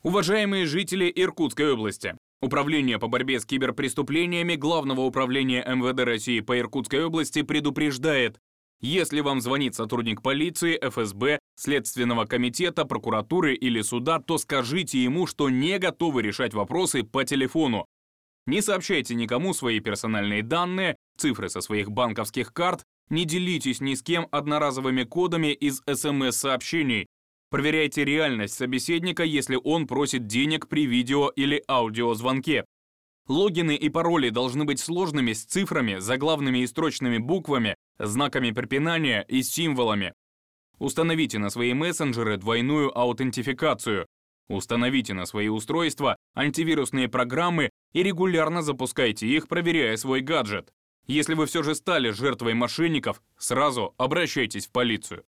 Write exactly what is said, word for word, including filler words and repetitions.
Уважаемые жители Иркутской области, Управление по борьбе с киберпреступлениями Главного управления эм вэ дэ России по Иркутской области предупреждает: если вам звонит сотрудник полиции, эф эс бэ, Следственного комитета, прокуратуры или суда, то скажите ему, что не готовы решать вопросы по телефону. Не сообщайте никому свои персональные данные, цифры со своих банковских карт, не делитесь ни с кем одноразовыми кодами из эс эм эс-сообщений. Проверяйте реальность собеседника, если он просит денег при видео- или аудиозвонке. Логины и пароли должны быть сложными, с цифрами, заглавными и строчными буквами, знаками препинания и символами. Установите на свои мессенджеры двойную аутентификацию. Установите на свои устройства антивирусные программы и регулярно запускайте их, проверяя свой гаджет. Если вы все же стали жертвой мошенников, сразу обращайтесь в полицию.